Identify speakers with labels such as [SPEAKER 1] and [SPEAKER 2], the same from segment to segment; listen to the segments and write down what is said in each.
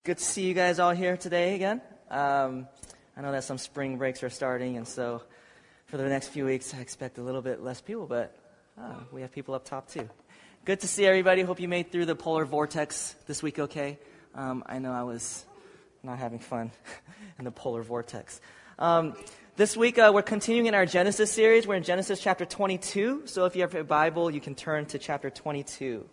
[SPEAKER 1] Good to see you guys all here today again. I know that some spring breaks are starting, and so for the next few weeks, I expect a little bit less people, but we have people up top too. Good to see everybody. Hope you made through the polar vortex this week okay. I know I was not having fun in the polar vortex. This week, we're continuing in our Genesis series. We're in Genesis chapter 22, so if you have a Bible, you can turn to chapter 22.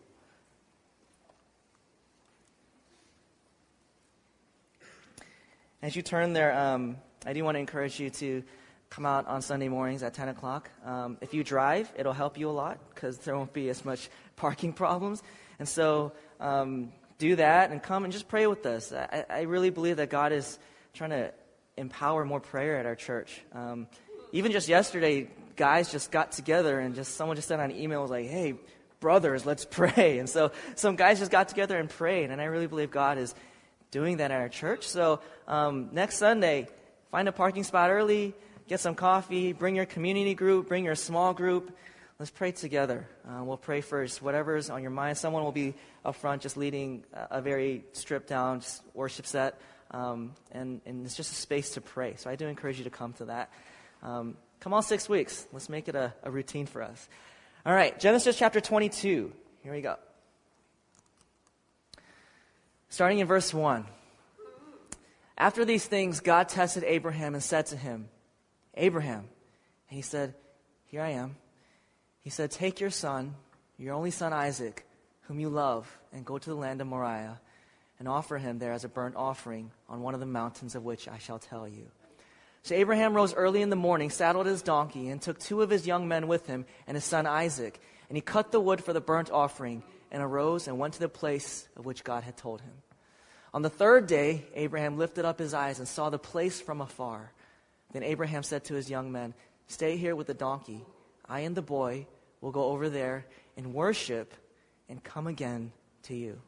[SPEAKER 1] As you turn there, I do want to encourage you to come out on Sunday mornings at 10 o'clock. If you drive, it'll help you a lot because there won't be as much parking problems. And so do that and come and just pray with us. I really believe that God is trying to empower more prayer at our church. Even just yesterday, guys just got together and someone just sent out an email was like, hey, brothers, let's pray. And so some guys just got together and prayed. And I really believe God is doing that at our church. So next Sunday, find a parking spot early, get some coffee, bring your community group, bring your small group. Let's pray together. We'll pray first. Whatever's on your mind, someone will be up front just leading a very stripped down worship set. And it's just a space to pray. So I do encourage you to come to that. Come all 6 weeks. Let's make it a routine for us. All right, Genesis chapter 22. Here we go. Starting in verse 1. After these things, God tested Abraham and said to him, Abraham. And he said, here I am. He said, take your son, your only son Isaac, whom you love, and go to the land of Moriah, and offer him there as a burnt offering on one of the mountains of which I shall tell you. So Abraham rose early in the morning, saddled his donkey, and took 2 of his young men with him and his son Isaac. And he cut the wood for the burnt offering, and arose and went to the place of which God had told him. On the 3rd day, Abraham lifted up his eyes and saw the place from afar. Then Abraham said to his young men, stay here with the donkey. I and the boy will go over there and worship and come again to you.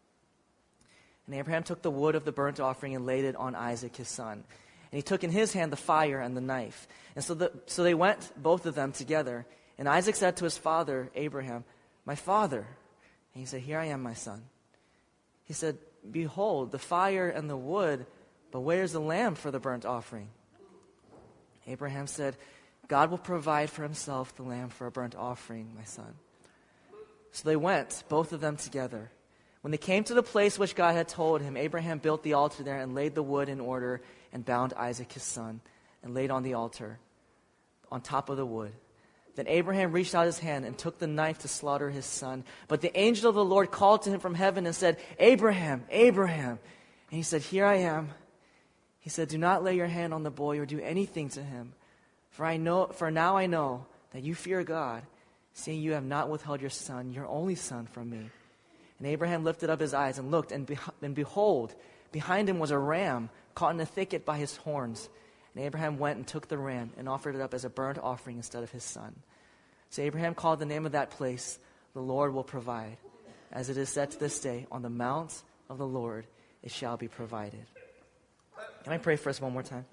[SPEAKER 1] And Abraham took the wood of the burnt offering and laid it on Isaac his son. And he took in his hand the fire and the knife. And so they went, both of them, together. And Isaac said to his father, Abraham, my father. And he said, here I am, my son. He said, behold, the fire and the wood, but where is the lamb for the burnt offering? Abraham said, God will provide for himself the lamb for a burnt offering, my son. So they went, both of them together. When they came to the place which God had told him, Abraham built the altar there and laid the wood in order and bound Isaac his son and laid on the altar on top of the wood. Then Abraham reached out his hand and took the knife to slaughter his son. But the angel of the Lord called to him from heaven and said, Abraham, Abraham. And he said, here I am. He said, do not lay your hand on the boy or do anything to him. For now I know that you fear God, seeing you have not withheld your son, your only son, from me. And Abraham lifted up his eyes and looked, and behold, behind him was a ram caught in a thicket by his horns. And Abraham went and took the ram and offered it up as a burnt offering instead of his son. So Abraham called the name of that place, the Lord will provide. As it is said to this day, on the mount of the Lord it shall be provided. Can I pray for us one more time?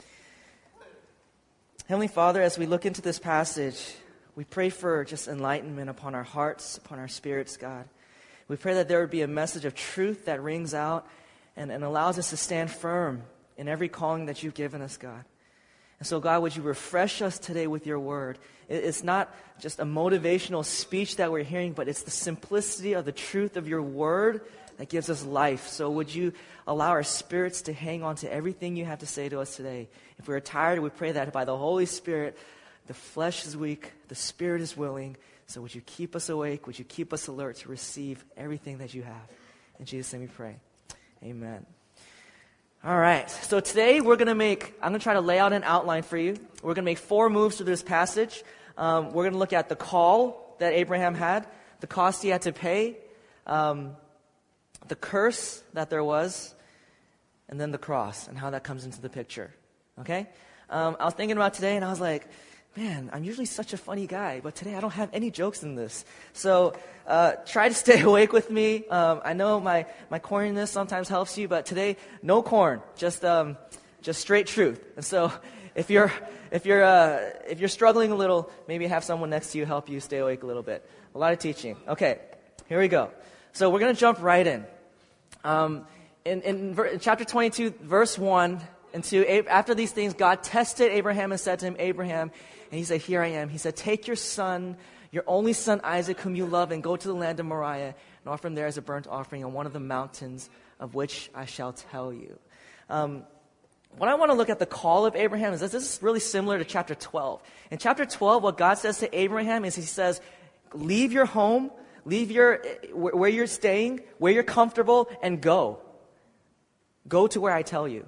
[SPEAKER 1] Heavenly Father, as we look into this passage, we pray for just enlightenment upon our hearts, upon our spirits, God. We pray that there would be a message of truth that rings out and allows us to stand firm in every calling that you've given us, God. And so, God, would you refresh us today with your word? It's not just a motivational speech that we're hearing, but it's the simplicity of the truth of your word that gives us life. So would you allow our spirits to hang on to everything you have to say to us today? If we're tired, we pray that by the Holy Spirit, the flesh is weak, the spirit is willing. So would you keep us awake? Would you keep us alert to receive everything that you have? In Jesus' name we pray. Amen. All right, so today I'm going to try to lay out an outline for you. We're going to make 4 moves through this passage. We're going to look at the call that Abraham had, the cost he had to pay, the curse that there was, and then the cross and how that comes into the picture. Okay? I was thinking about today and I was like, man, I'm usually such a funny guy, but today I don't have any jokes in this. So try to stay awake with me. I know my corniness sometimes helps you, but today, no corn, just straight truth. And so if you're struggling a little, maybe have someone next to you help you stay awake a little bit. A lot of teaching. Okay, here we go. So we're going to jump right in. in chapter 22, verse 1 and 2, after these things, God tested Abraham and said to him, Abraham, and he said, here I am. He said, take your son, your only son Isaac, whom you love, and go to the land of Moriah and offer him there as a burnt offering on one of the mountains of which I shall tell you. What I want to look at the call of Abraham is this is really similar to chapter 12. In chapter 12, what God says to Abraham is he says, leave your home, leave where you're staying, where you're comfortable, and go. Go to where I tell you.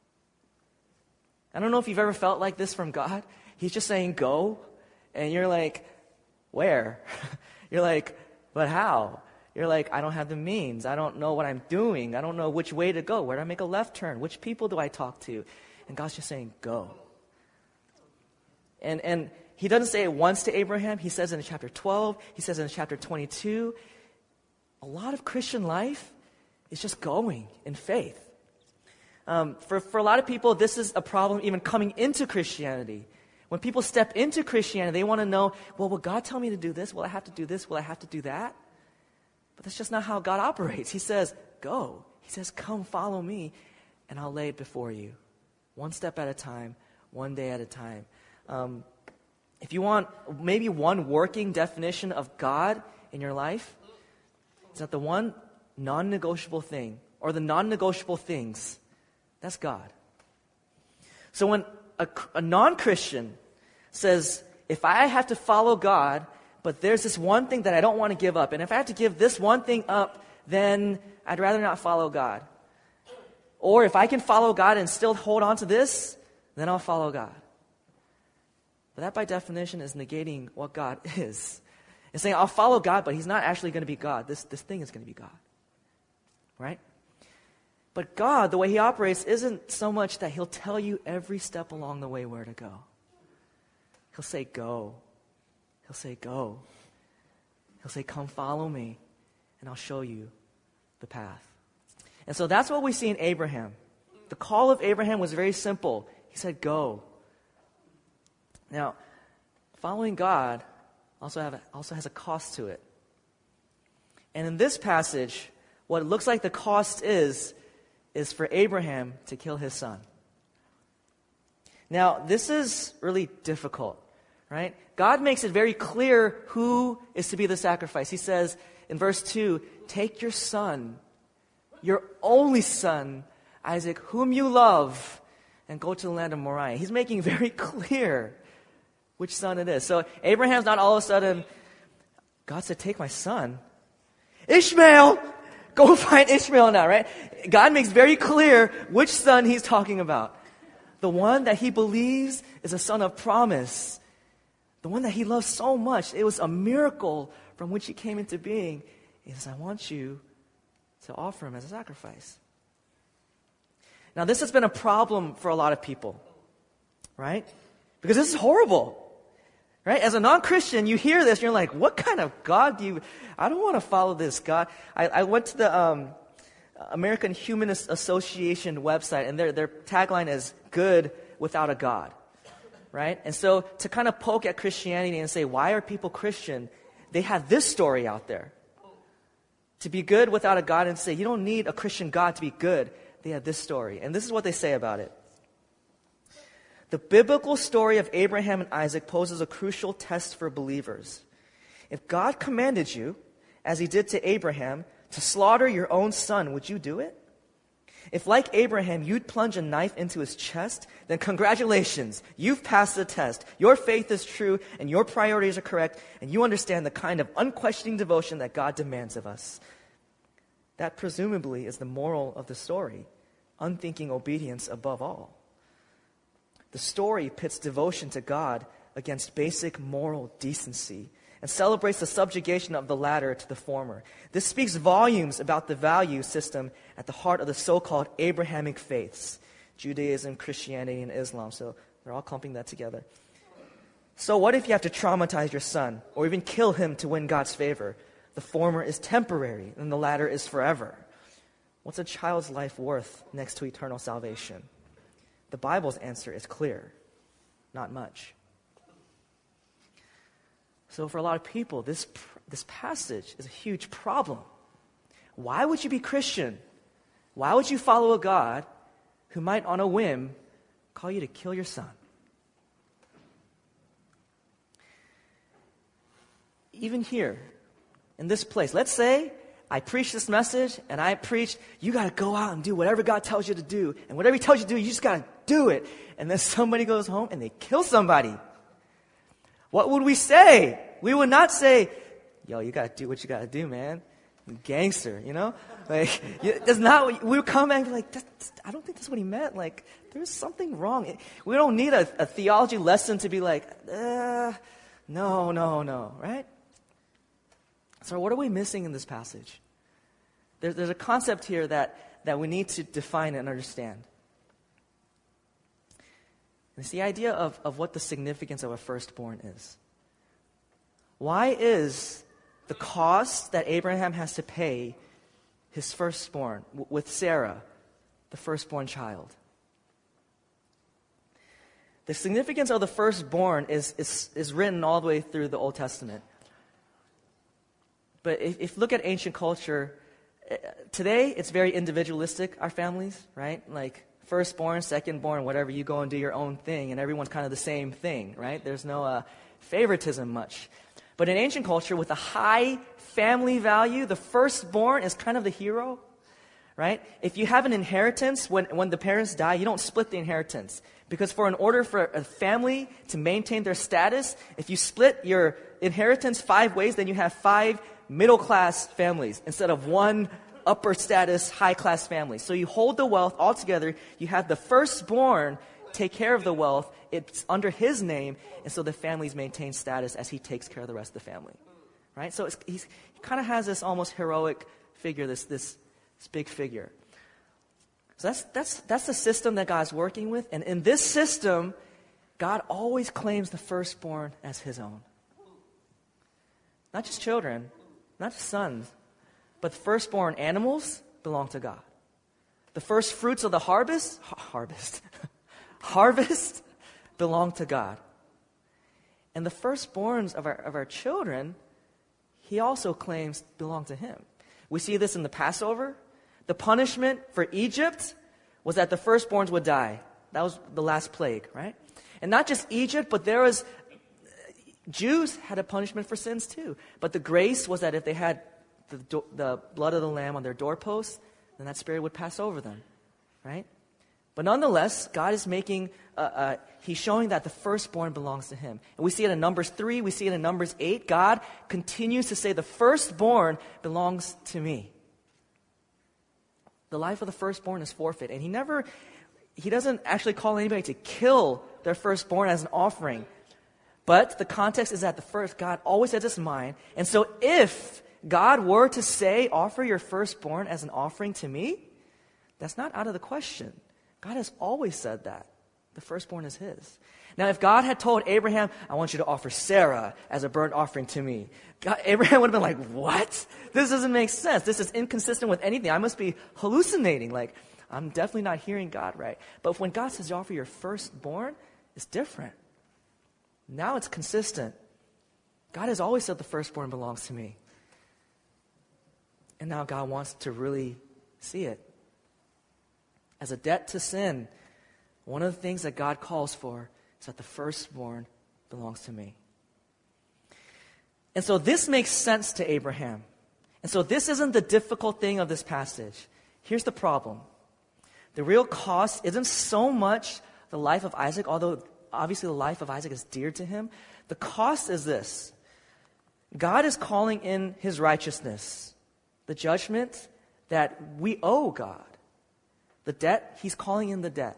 [SPEAKER 1] I don't know if you've ever felt like this from God. He's just saying go, and you're like, where? You're like, but how? You're like, I don't have the means. I don't know what I'm doing. I don't know which way to go. Where do I make a left turn? Which people do I talk to? And God's just saying, go. And he doesn't say it once to Abraham. He says it in chapter 12. He says it in chapter 22. A lot of Christian life is just going in faith. For a lot of people, this is a problem even coming into Christianity. When people step into Christianity, they want to know, well, will God tell me to do this? Will I have to do this? Will I have to do that? But that's just not how God operates. He says, go. He says, come follow me, and I'll lay it before you. One step at a time, one day at a time. If you want maybe one working definition of God in your life, it's that the one non-negotiable thing, or the non-negotiable things, that's God. So when a non-Christian says, if I have to follow God, but there's this one thing that I don't want to give up, and if I have to give this one thing up, then I'd rather not follow God. Or if I can follow God and still hold on to this, then I'll follow God. But that by definition is negating what God is. It's saying, I'll follow God, but he's not actually going to be God. This thing is going to be God. Right? But God, the way he operates, isn't so much that he'll tell you every step along the way where to go. He'll say, go. He'll say, go. He'll say, come follow me, and I'll show you the path. And so that's what we see in Abraham. The call of Abraham was very simple. He said, go. Now, following God also has a cost to it. And in this passage, what it looks like the cost is for Abraham to kill his son. Now, this is really difficult, right? God makes it very clear who is to be the sacrifice. He says in verse 2, take your son, your only son, Isaac, whom you love, and go to the land of Moriah. He's making very clear which son it is. So Abraham's not all of a sudden, God said, take my son. Ishmael! Go find Ishmael now, right? God makes very clear which son he's talking about. The one that he believes is a son of promise. The one that he loves so much. It was a miracle from which he came into being. He says, I want you to offer him as a sacrifice. Now, this has been a problem for a lot of people, right? Because this is horrible. Right? As a non-Christian, you hear this, and you're like, what kind of God do you... I don't want to follow this God. I went to the American Humanist Association website, and their tagline is, good without a God. Right? And so to kind of poke at Christianity and say, why are people Christian? They have this story out there. To be good without a God and say, you don't need a Christian God to be good. They have this story. And this is what they say about it. The biblical story of Abraham and Isaac poses a crucial test for believers. If God commanded you, as he did to Abraham, to slaughter your own son, would you do it? If, like Abraham, you'd plunge a knife into his chest, then congratulations, you've passed the test. Your faith is true, and your priorities are correct, and you understand the kind of unquestioning devotion that God demands of us. That presumably is the moral of the story, unthinking obedience above all. The story pits devotion to God against basic moral decency and celebrates the subjugation of the latter to the former. This speaks volumes about the value system at the heart of the so-called Abrahamic faiths, Judaism, Christianity, and Islam. So they're all clumping that together. So what if you have to traumatize your son or even kill him to win God's favor? The former is temporary and the latter is forever. What's a child's life worth next to eternal salvation? The Bible's answer is clear. Not much. So for a lot of people, this passage is a huge problem. Why would you be Christian? Why would you follow a God who might, on a whim, call you to kill your son? Even here, in this place, let's say I preach this message and I preach, you got to go out and do whatever God tells you to do. And whatever He tells you to do, you just got to do it. And then somebody goes home and they kill somebody. What would we say? We would not say, yo, you got to do what you got to do, man. Gangster, you know? Like, that's not, we would come back and be like, I don't think that's what he meant. Like, there's something wrong. We don't need a theology lesson to be like, no, right? So what are we missing in this passage? There's a concept here that we need to define and understand. It's the idea of what the significance of a firstborn is. Why is the cost that Abraham has to pay his firstborn with Sarah, the firstborn child? The significance of the firstborn is written all the way through the Old Testament. But if you look at ancient culture, today it's very individualistic, our families, right? Like firstborn, secondborn, whatever, you go and do your own thing, and everyone's kind of the same thing, right? There's no favoritism much. But in ancient culture, with a high family value, the firstborn is kind of the hero, right? If you have an inheritance, when the parents die, you don't split the inheritance. Because in order for a family to maintain their status, if you split your inheritance 5 ways, then you have 5 middle-class families instead of one upper status, high-class family. So you hold the wealth all together. You have the firstborn take care of the wealth. It's under his name, and so the families maintain status as he takes care of the rest of the family. Right? So he kind of has this almost heroic figure, this big figure. So that's the system that God's working with. And in this system, God always claims the firstborn as his own. Not just children, not just sons, but the firstborn animals belong to God. The first fruits of the harvest belong to God. And the firstborns of our children, he also claims belong to him. We see this in the Passover. The punishment for Egypt was that the firstborns would die. That was the last plague, right? And not just Egypt, but Jews had a punishment for sins too. But the grace was that if they had the blood of the lamb on their doorposts, then that spirit would pass over them, right? But nonetheless, God is he's showing that the firstborn belongs to him. And we see it in Numbers 3, we see it in Numbers 8. God continues to say the firstborn belongs to me. The life of the firstborn is forfeit. And he doesn't actually call anybody to kill their firstborn as an offering. But the context is that God always has this in mind. And so if God were to say, offer your firstborn as an offering to me, that's not out of the question. God has always said that. The firstborn is his. Now, if God had told Abraham, I want you to offer Sarah as a burnt offering to me, Abraham would have been like, what? This doesn't make sense. This is inconsistent with anything. I must be hallucinating. Like, I'm definitely not hearing God right. But when God says, offer your firstborn, it's different. Now it's consistent. God has always said the firstborn belongs to me. And now God wants to really see it. As a debt to sin, one of the things that God calls for is that the firstborn belongs to me. And so this makes sense to Abraham. And so this isn't the difficult thing of this passage. Here's the problem. The real cost isn't so much the life of Isaac, although obviously the life of Isaac is dear to him. The cost is this. God is calling in his righteousness, the judgment that we owe God. The debt, he's calling in the debt.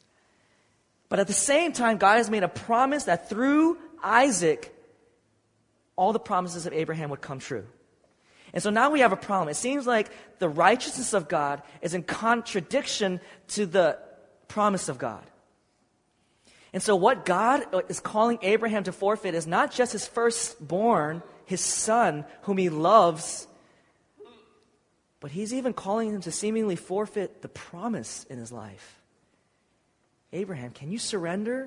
[SPEAKER 1] But at the same time, God has made a promise that through Isaac, all the promises of Abraham would come true. And so now we have a problem. It seems like the righteousness of God is in contradiction to the promise of God. And so what God is calling Abraham to forfeit is not just his firstborn, his son, whom he loves, but he's even calling him to seemingly forfeit the promise in his life. Abraham, can you surrender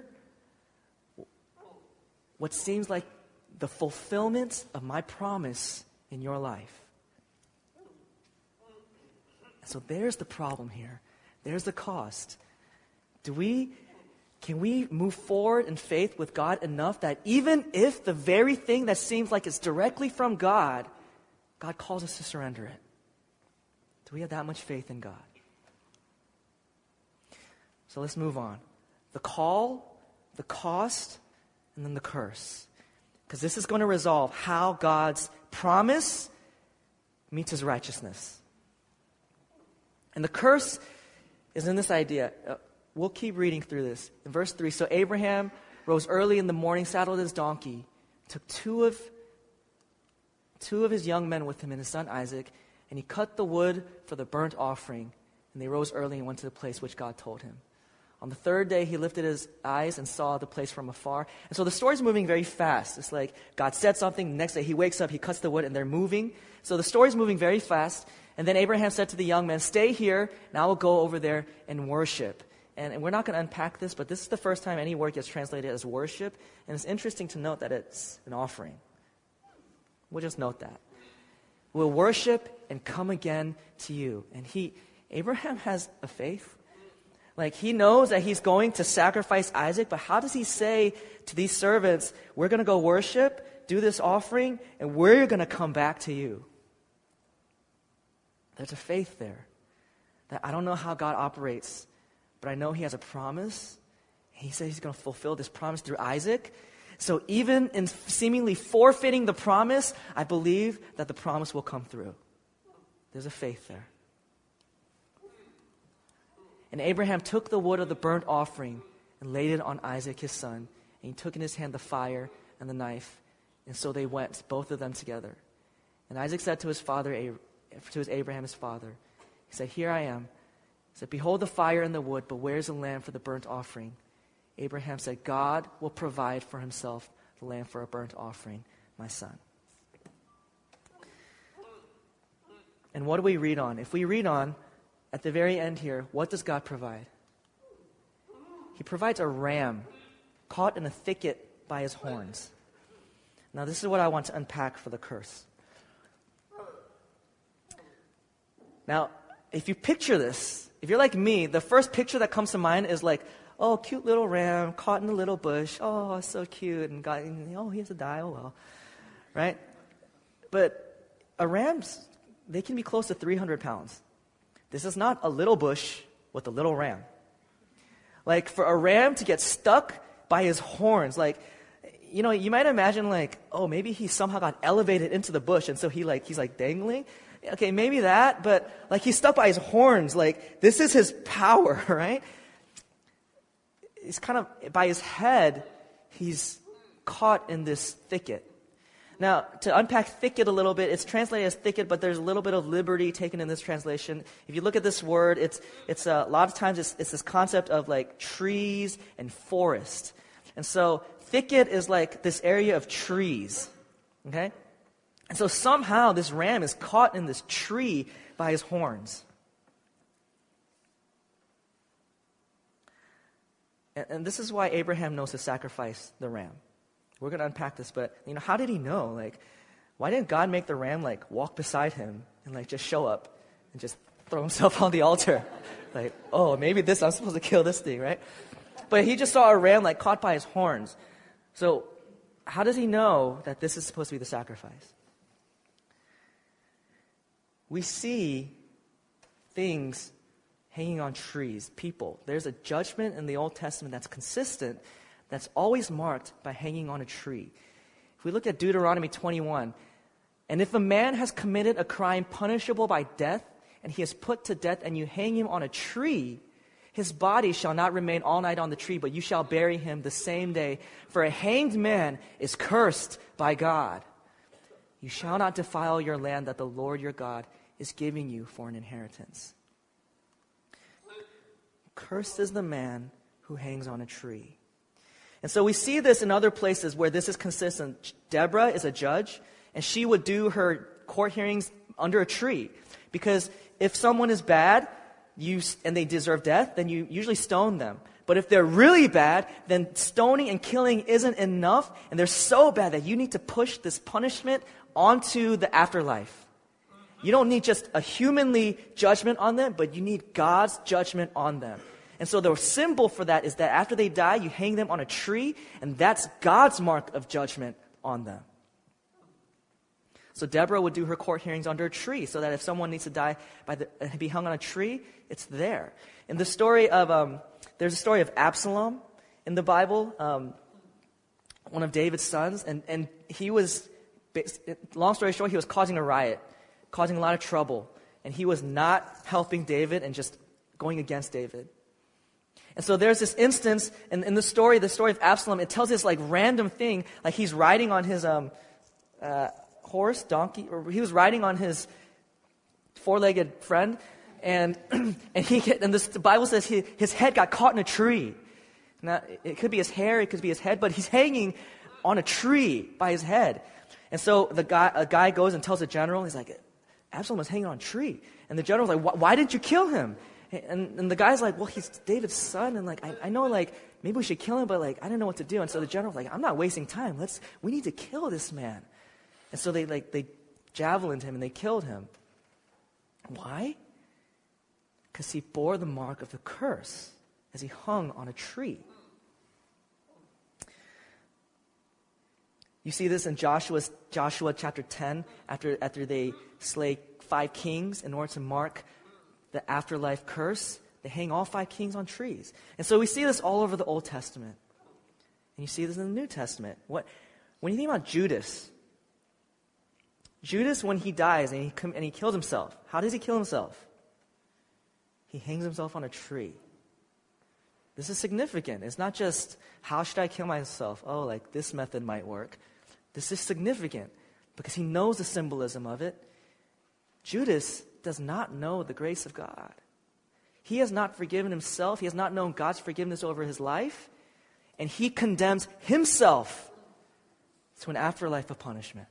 [SPEAKER 1] what seems like the fulfillment of my promise in your life? So there's the problem here. There's the cost. Can we move forward in faith with God enough that even if the very thing that seems like it's directly from God, God calls us to surrender it? Do we have that much faith in God? So let's move on. The call, the cost, and then the curse. Because this is going to resolve how God's promise meets his righteousness. And the curse is in this idea. We'll keep reading through this. In verse 3, so Abraham rose early in the morning, saddled his donkey, took two of his young men with him and his son Isaac, and he cut the wood for the burnt offering. And they rose early and went to the place which God told him. On the third day, he lifted his eyes and saw the place from afar. And so the story's moving very fast. It's like God said something. The next day, he wakes up, he cuts the wood, and they're moving. So the story's moving very fast. And then Abraham said to the young men, stay here, and I will go over there and worship. And we're not going to unpack this, but this is the first time any word gets translated as worship. And it's interesting to note that it's an offering. We'll just note that. We'll worship and come again to you. And Abraham has a faith. Like, he knows that he's going to sacrifice Isaac, but how does he say to these servants, we're going to go worship, do this offering, and we're going to come back to you? There's a faith there. That I don't know how God operates, but I know he has a promise. He says he's going to fulfill this promise through Isaac. So even in seemingly forfeiting the promise, I believe that the promise will come through. There's a faith there. And Abraham took the wood of the burnt offering and laid it on Isaac his son. And he took in his hand the fire and the knife. And so they went, both of them together. And Isaac said to his Abraham his father, he said, here I am. He said, behold the fire and the wood, but where's the lamb for the burnt offering? Abraham said, God will provide for himself the lamb for a burnt offering, my son. And what do we read on? If we read on, at the very end here, what does God provide? He provides a ram caught in a thicket by his horns. Now, this is what I want to unpack for the curse. Now, if you picture this, if you're like me, the first picture that comes to mind is like, oh, cute little ram caught in a little bush. Oh, so cute. And God, he has to die. Oh, well. Right? But rams, they can be close to 300 pounds. This is not a little bush with a little ram. Like, for a ram to get stuck by his horns, like, you might imagine like, oh, maybe he somehow got elevated into the bush, and so he's like dangling. Okay, maybe that, but like he's stuck by his horns. Like, this is his power, right? He's kind of, by his head, he's caught in this thicket. Now, to unpack thicket a little bit, it's translated as thicket, but there's a little bit of liberty taken in this translation. If you look at this word, it's a lot of times it's this concept of like trees and forest. And so thicket is like this area of trees, okay? And so somehow this ram is caught in this tree by his horns. And this is why Abraham knows to sacrifice the ram. We're going to unpack this, but how did he know? Like, why didn't God make the ram like walk beside him and like just show up and just throw himself on the altar? Like, oh, maybe I'm supposed to kill this thing, right? But he just saw a ram like caught by his horns. So how does he know that this is supposed to be the sacrifice? We see things hanging on trees, people. There's a judgment in the Old Testament that's consistent, that's always marked by hanging on a tree. If we look at Deuteronomy 21, and if a man has committed a crime punishable by death, and he is put to death, and you hang him on a tree, his body shall not remain all night on the tree, but you shall bury him the same day. For a hanged man is cursed by God. You shall not defile your land that the Lord your God is giving you for an inheritance. Cursed is the man who hangs on a tree. And so we see this in other places where this is consistent. Deborah is a judge, and she would do her court hearings under a tree. Because if someone is bad and they deserve death, then you usually stone them. But if they're really bad, then stoning and killing isn't enough, and they're so bad that you need to push this punishment onto the afterlife. You don't need just a humanly judgment on them, but you need God's judgment on them. And so the symbol for that is that after they die, you hang them on a tree, and that's God's mark of judgment on them. So Deborah would do her court hearings under a tree, so that if someone needs to die be hung on a tree, it's there. In the story of there's a story of Absalom in the Bible, one of David's sons, and he was, long story short, he was causing a riot, causing a lot of trouble, and he was not helping David and just going against David. And so there's this instance in the story of Absalom. It tells this like random thing, like he's riding on his horse, donkey, or he was riding on his four-legged friend, and the Bible says his head got caught in a tree. Now it could be his hair, it could be his head, but he's hanging on a tree by his head. And so a guy goes and tells the general, he's like, Absalom is hanging on a tree, and the general's like, why didn't you kill him? And the guy's like, well, he's David's son, and like I know like maybe we should kill him, but like I don't know what to do. And so the general's like, I'm not wasting time. We need to kill this man. And so they javelined him and they killed him. Why? Because he bore the mark of the curse as he hung on a tree. You see this in Joshua chapter 10, after they slay 5 kings in order to mark the afterlife curse. They hang all 5 kings on trees. And so we see this all over the Old Testament. And you see this in the New Testament. When you think about Judas, when he dies and he kills himself, how does he kill himself? He hangs himself on a tree. This is significant. It's not just, how should I kill myself? Oh, like this method might work. This is significant because he knows the symbolism of it. Judas does not know the grace of God. He has not forgiven himself. He has not known God's forgiveness over his life. And he condemns himself to an afterlife of punishment.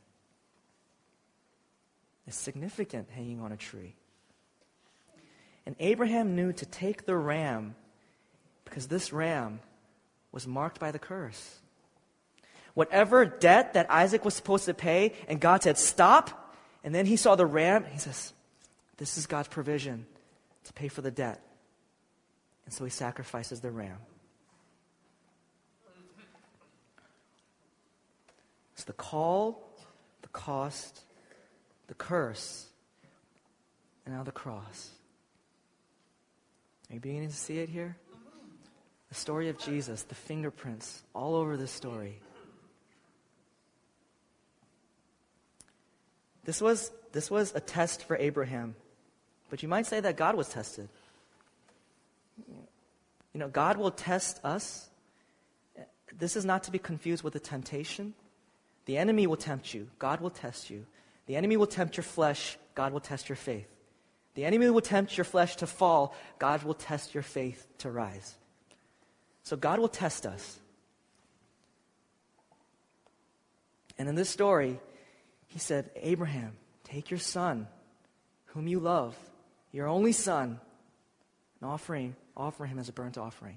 [SPEAKER 1] It's significant, hanging on a tree. And Abraham knew to take the ram because this ram was marked by the curse. Whatever debt that Isaac was supposed to pay, and God said, stop, and then he saw the ram, he says, this is God's provision to pay for the debt. And so he sacrifices the ram. It's the call, the cost, the curse, and now the cross. Are you beginning to see it here? The story of Jesus, the fingerprints all over this story. This was a test for Abraham. But you might say that God was tested. You know, God will test us. This is not to be confused with a temptation. The enemy will tempt you. God will test you. The enemy will tempt your flesh. God will test your faith. The enemy will tempt your flesh to fall. God will test your faith to rise. So God will test us. And in this story, he said, Abraham, take your son, whom you love, your only son, and offer him as a burnt offering.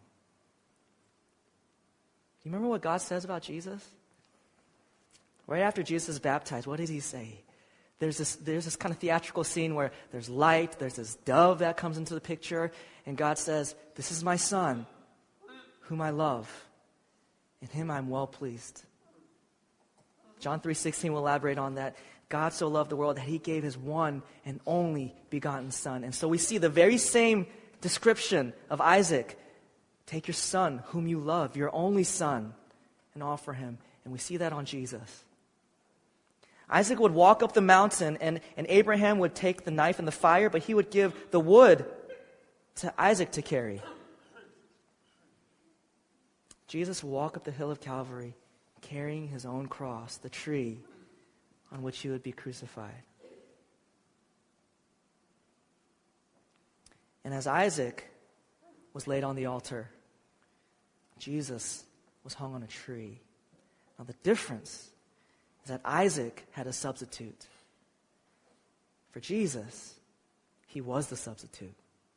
[SPEAKER 1] Do you remember what God says about Jesus? Right after Jesus is baptized, what did he say? There's this kind of theatrical scene where there's light, there's this dove that comes into the picture, and God says, this is my son, whom I love. In him I'm well pleased. John 3:16 will elaborate on that. God so loved the world that he gave his one and only begotten son. And so we see the very same description of Isaac. Take your son, whom you love, your only son, and offer him. And we see that on Jesus. Isaac would walk up the mountain, and Abraham would take the knife and the fire, but he would give the wood to Isaac to carry. Jesus would walk up the hill of Calvary, carrying his own cross, the tree on which he would be crucified. And as Isaac was laid on the altar, Jesus was hung on a tree. Now the difference is that Isaac had a substitute. For Jesus, he was the substitute.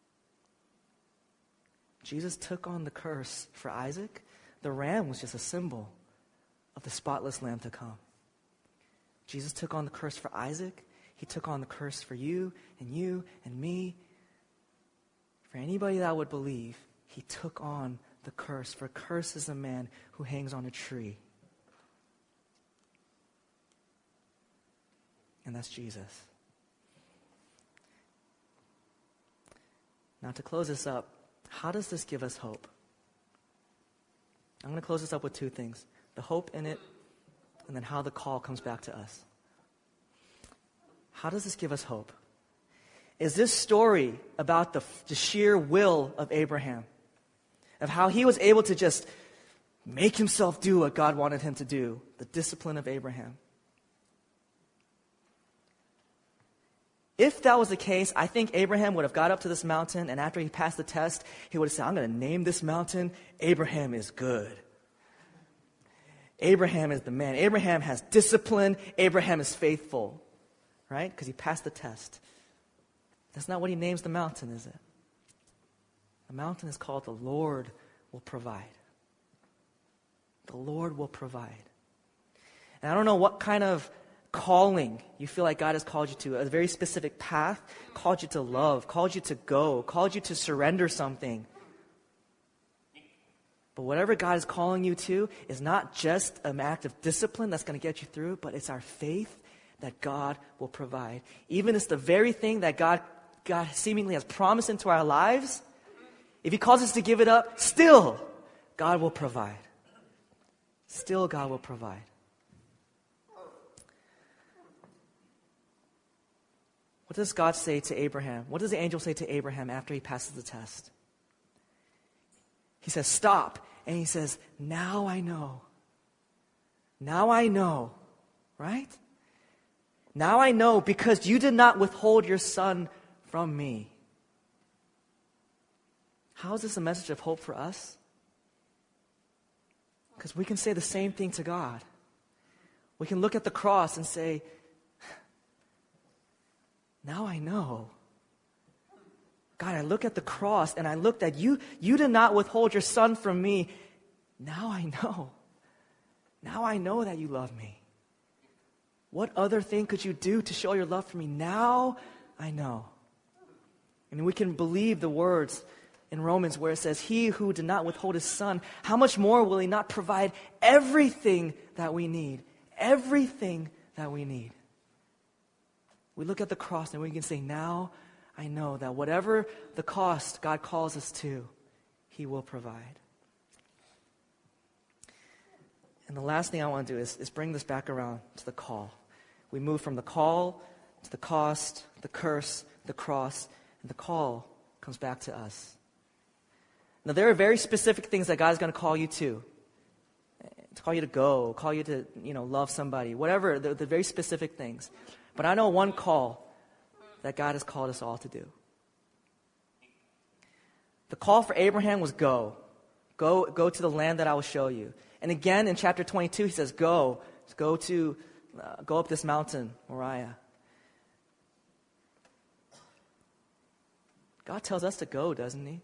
[SPEAKER 1] Jesus took on the curse for Isaac. The ram was just a symbol of the spotless lamb to come. Jesus took on the curse for Isaac. He took on the curse for you and me. For anybody that would believe, he took on the curse. For curse is a man who hangs on a tree. And that's Jesus. Now to close this up, how does this give us hope? I'm going to close this up with two things. The hope in it, and then how the call comes back to us. How does this give us hope? Is this story about the sheer will of Abraham, of how he was able to just make himself do what God wanted him to do, the discipline of Abraham? If that was the case, I think Abraham would have got up to this mountain, and after he passed the test, he would have said, I'm going to name this mountain Abraham is good. Abraham is the man. Abraham has discipline. Abraham is faithful. Right? Because he passed the test. That's not what he names the mountain, is it? The mountain is called the Lord will provide. The Lord will provide. And I don't know what kind of calling you feel like God has called you to, a very specific path, called you to love, called you to go, called you to surrender something. But whatever God is calling you to is not just an act of discipline that's going to get you through, but it's our faith that God will provide. Even it's the very thing that God seemingly has promised into our lives, if he calls us to give it up, still God will provide. Still God will provide. What does God say to Abraham? What does the angel say to Abraham after he passes the test? He says, stop. And he says, now I know. Now I know. Right? Now I know because you did not withhold your son from me. How is this a message of hope for us? Because we can say the same thing to God. We can look at the cross and say, now I know. God, I look at the cross and I look that you did not withhold your son from me. Now I know. Now I know that you love me. What other thing could you do to show your love for me? Now I know. And we can believe the words in Romans where it says, he who did not withhold his son, how much more will he not provide everything that we need? Everything that we need. We look at the cross and we can say, now I know that whatever the cost God calls us to, he will provide. And the last thing I want to do is bring this back around to the call. We move from the call to the cost, the curse, the cross, and the call comes back to us. Now, there are very specific things that God is going to call you to. To call you to go, call you to, love somebody, whatever, the very specific things. But I know one call that God has called us all to do. The call for Abraham was go. Go to the land that I will show you. And again, in chapter 22, he says, go up this mountain, Moriah. God tells us to go, doesn't he?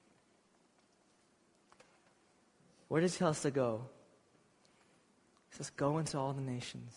[SPEAKER 1] Where does he tell us to go? He says, go into all the nations.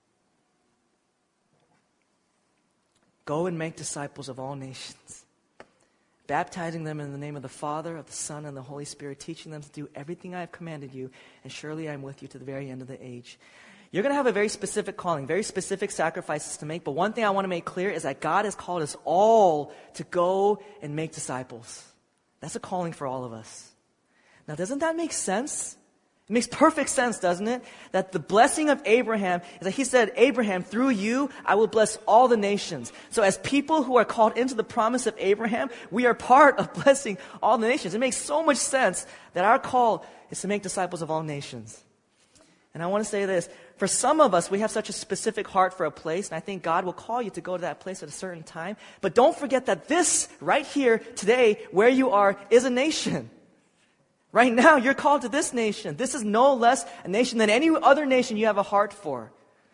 [SPEAKER 1] Go and make disciples of all nations, baptizing them in the name of the Father, of the Son, and the Holy Spirit, teaching them to do everything I have commanded you, and surely I am with you to the very end of the age. You're going to have a very specific calling, very specific sacrifices to make, but one thing I want to make clear is that God has called us all to go and make disciples. That's a calling for all of us. Now, doesn't that make sense? It makes perfect sense, doesn't it? That the blessing of Abraham is that he said, Abraham, through you, I will bless all the nations. So as people who are called into the promise of Abraham, we are part of blessing all the nations. It makes so much sense that our call is to make disciples of all nations. And I want to say this. For some of us, we have such a specific heart for a place, and I think God will call you to go to that place at a certain time. But don't forget that this, right here, today, where you are, is a nation. Right now, you're called to this nation. This is no less a nation than any other nation you have a heart for.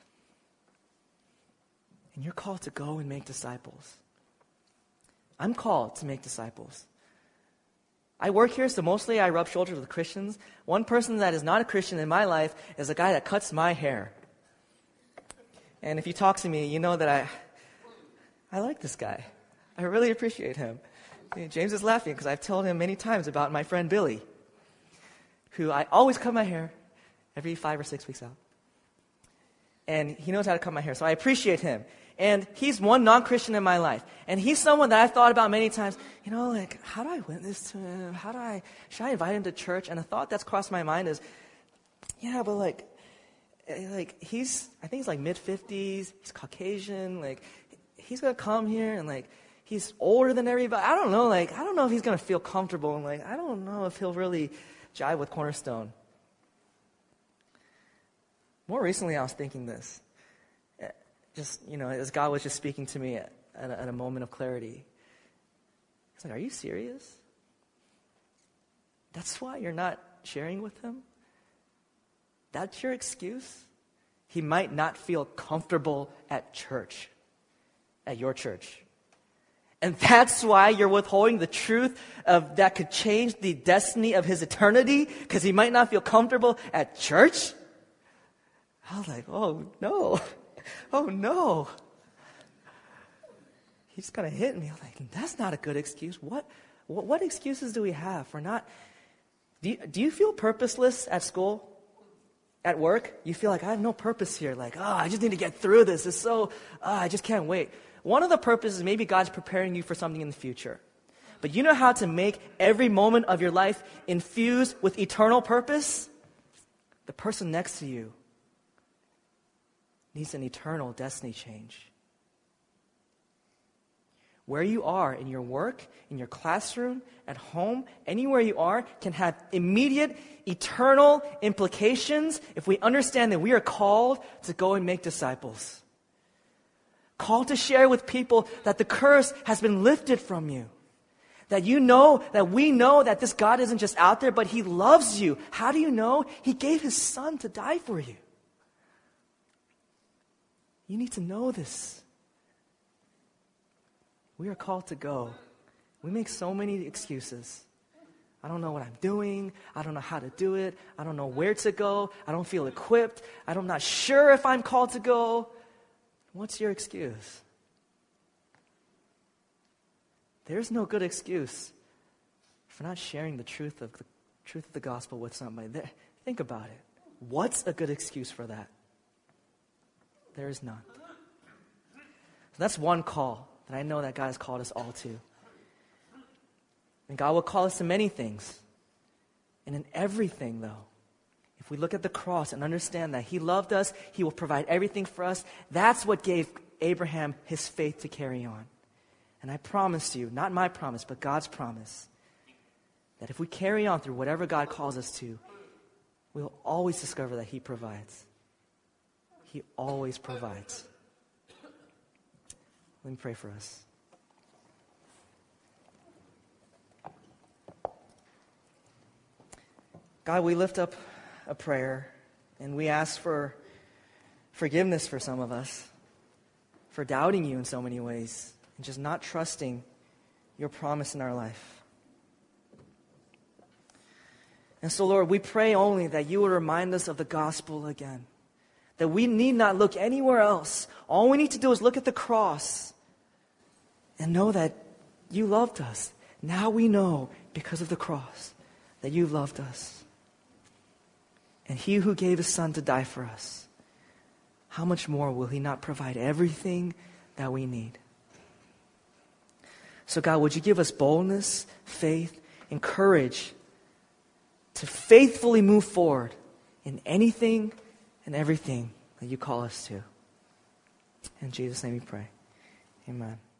[SPEAKER 1] And you're called to go and make disciples. I'm called to make disciples. I work here, so mostly I rub shoulders with Christians. One person that is not a Christian in my life is a guy that cuts my hair. And if you talk to me, you know that I like this guy. I really appreciate him. James is laughing because I've told him many times about my friend Billy, who I always cut my hair every 5 or 6 weeks out. And he knows how to cut my hair, so I appreciate him. And he's one non-Christian in my life. And he's someone that I've thought about many times, how do I witness to him? Should I invite him to church? And a thought that's crossed my mind is, yeah, but I think he's mid-50s, he's Caucasian, he's going to come here and he's older than everybody. I don't know if he's going to feel comfortable and I don't know if he'll really jive with Cornerstone. More recently, I was thinking this. As God was just speaking to me at a moment of clarity. He's like, are you serious? That's why you're not sharing with him? That's your excuse? He might not feel comfortable at church, at your church. And that's why you're withholding the truth of that could change the destiny of his eternity, because he might not feel comfortable at church? I was like, oh no. Oh no. He's going to hit me. I'm like, that's not a good excuse. What excuses do we have for not... Do you feel purposeless at school? At work? You feel like, I have no purpose here. I just need to get through this. It's so... I just can't wait. One of the purposes, maybe God's preparing you for something in the future. But you know how to make every moment of your life infused with eternal purpose? The person next to you needs an eternal destiny change. Where you are in your work, in your classroom, at home, anywhere you are, can have immediate, eternal implications if we understand that we are called to go and make disciples. Called to share with people that the curse has been lifted from you. That we know that this God isn't just out there, but He loves you. How do you know? He gave His Son to die for you. You need to know this. We are called to go. We make so many excuses. I don't know what I'm doing. I don't know how to do it. I don't know where to go. I don't feel equipped. I'm not sure if I'm called to go. What's your excuse? There's no good excuse for not sharing the truth of the gospel with somebody. Think about it. What's a good excuse for that? There is none. So that's one call that I know that God has called us all to. And God will call us to many things. And in everything, though, if we look at the cross and understand that He loved us, He will provide everything for us, that's what gave Abraham his faith to carry on. And I promise you, not my promise, but God's promise, that if we carry on through whatever God calls us to, we'll always discover that He provides. He always provides. Let me pray for us. God, we lift up a prayer, and we ask for forgiveness for some of us, for doubting You in so many ways, and just not trusting Your promise in our life. And so, Lord, we pray only that You would remind us of the gospel again, that we need not look anywhere else. All we need to do is look at the cross and know that You loved us. Now we know, because of the cross, that You loved us. And He who gave His Son to die for us, how much more will He not provide everything that we need? So God, would You give us boldness, faith, and courage to faithfully move forward in anything and everything that You call us to. In Jesus' name we pray. Amen.